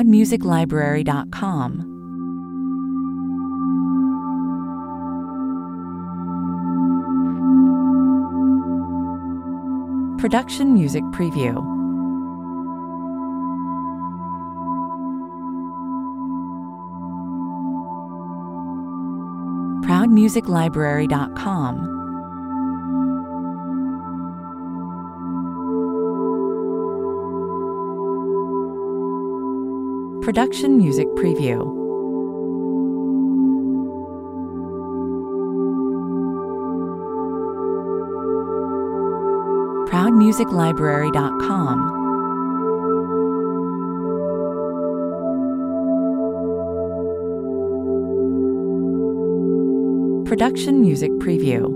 ProudMusicLibrary.com. Production Music Preview. ProudMusicLibrary.com. Production Music Preview. ProudMusicLibrary.com. Production Music Preview.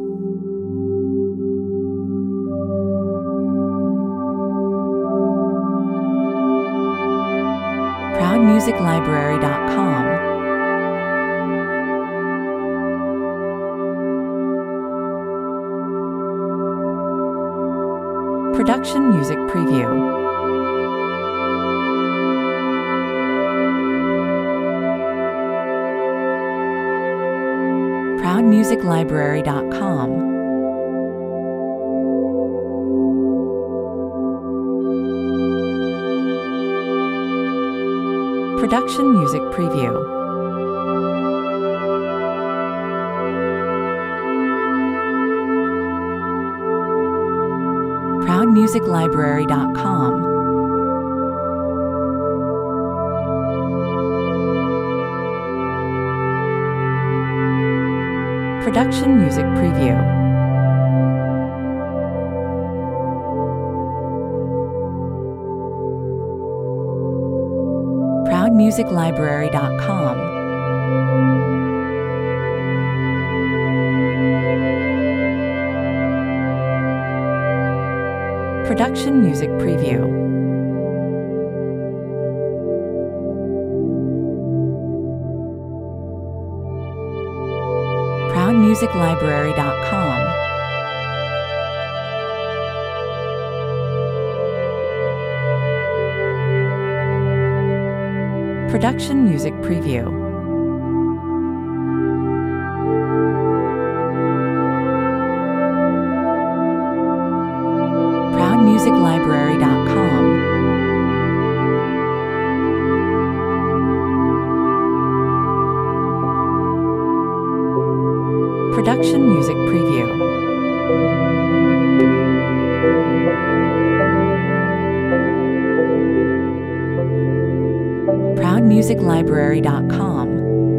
ProudMusicLibrary.com. Production Music Preview. ProudMusicLibrary.com. Production Music Preview. ProudMusicLibrary.com. Production Music Preview. ProudMusicLibrary.com. Production Music Preview. ProudMusicLibrary.com. Production Music Preview. ProudMusicLibrary.com. Production Music Preview. ProudMusicLibrary.com.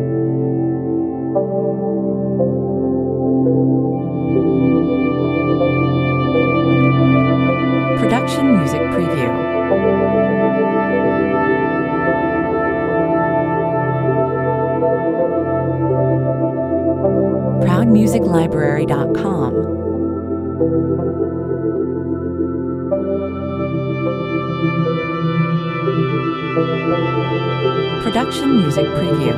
Production Music Preview. ProudMusicLibrary.com. Production Music Preview.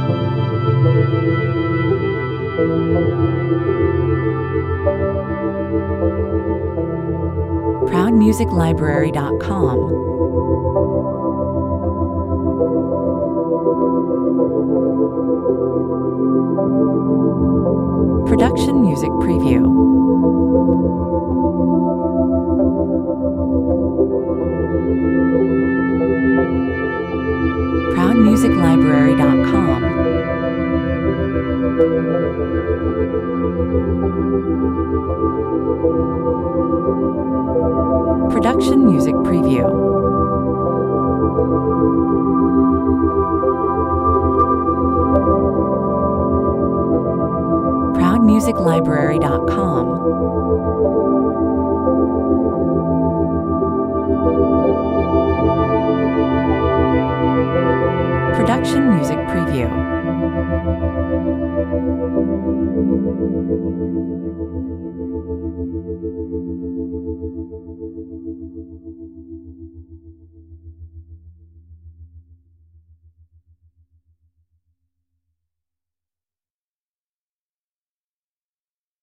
ProudMusicLibrary.com. Production Music Preview. ProudMusicLibrary.com. Production Music Preview. ProudMusicLibrary.com. Production Music Preview.